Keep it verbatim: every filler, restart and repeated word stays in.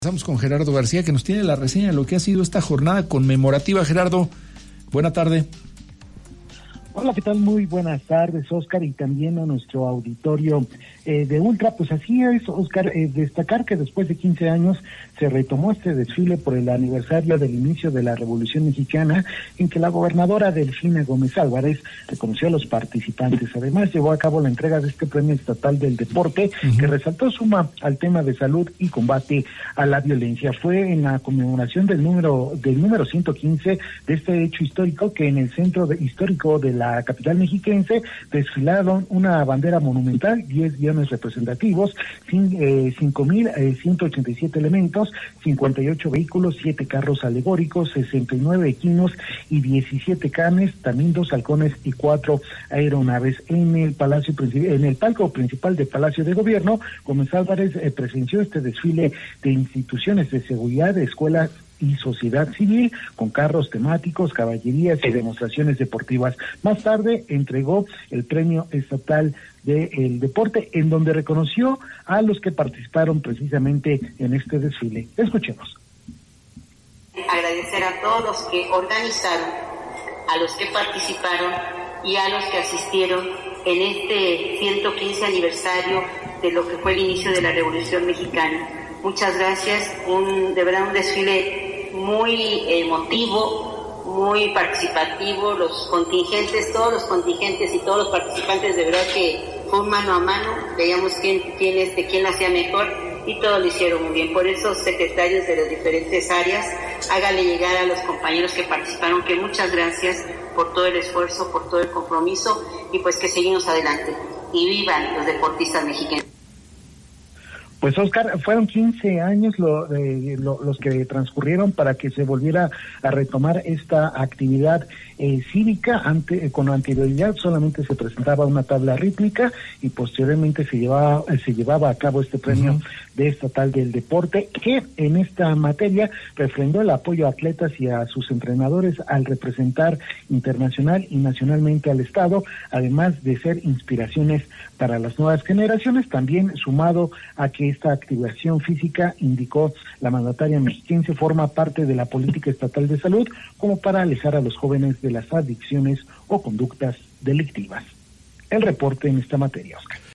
Estamos con Gerardo García, que nos tiene la reseña de lo que ha sido esta jornada conmemorativa. Gerardo, buena tarde. Hola, ¿qué tal? Muy buenas tardes, Oscar, y también a nuestro auditorio eh, de Ultra. Pues así es, Oscar, eh, destacar que después de quince años se retomó este desfile por el aniversario del inicio de la Revolución Mexicana, en que la gobernadora Delfina Gómez Álvarez reconoció a los participantes. Además, llevó a cabo la entrega de este Premio Estatal del Deporte, uh-huh. que resaltó suma al tema de salud y combate a la violencia. Fue en la conmemoración del número del número ciento quince de este hecho histórico que en el centro de, histórico de la la capital mexiquense desfilaron una bandera monumental, diez guiones representativos, cinco mil ciento ochenta y siete elementos, cincuenta y ocho vehículos, siete carros alegóricos, sesenta y nueve equinos y diecisiete canes, también dos halcones y cuatro aeronaves. En el palacio en el palco principal del Palacio de Gobierno, Gómez Álvarez eh, presenció este desfile de instituciones de seguridad, de escuelas y sociedad civil, con carros temáticos, caballerías y demostraciones deportivas. Más tarde entregó el Premio Estatal del Deporte, en donde reconoció a los que participaron precisamente en este desfile. Escuchemos. Agradecer a todos los que organizaron, a los que participaron y a los que asistieron en este ciento quince aniversario de lo que fue el inicio de la Revolución Mexicana. Muchas gracias, un, de verdad un desfile muy emotivo, muy participativo, los contingentes, todos los contingentes y todos los participantes, de verdad que fue un mano a mano, veíamos quién, quién, este, quién lo hacía mejor y todos lo hicieron muy bien. Por eso, secretarios de las diferentes áreas, háganle llegar a los compañeros que participaron que muchas gracias por todo el esfuerzo, por todo el compromiso y pues que seguimos adelante. Y vivan los deportistas mexicanos. Pues Oscar, fueron quince años lo, eh, lo, los que transcurrieron para que se volviera a retomar esta actividad eh, cívica. Ante, eh, con anterioridad solamente se presentaba una tabla rítmica y posteriormente se llevaba eh, se llevaba a cabo este premio uh-huh. de estatal del deporte, que en esta materia refrendó el apoyo a atletas y a sus entrenadores al representar internacional y nacionalmente al Estado, además de ser inspiraciones para las nuevas generaciones, también sumado a que esta activación física, indicó la mandataria mexiquense, forma parte de la política estatal de salud como para alejar a los jóvenes de las adicciones o conductas delictivas. El reporte en esta materia, Oscar.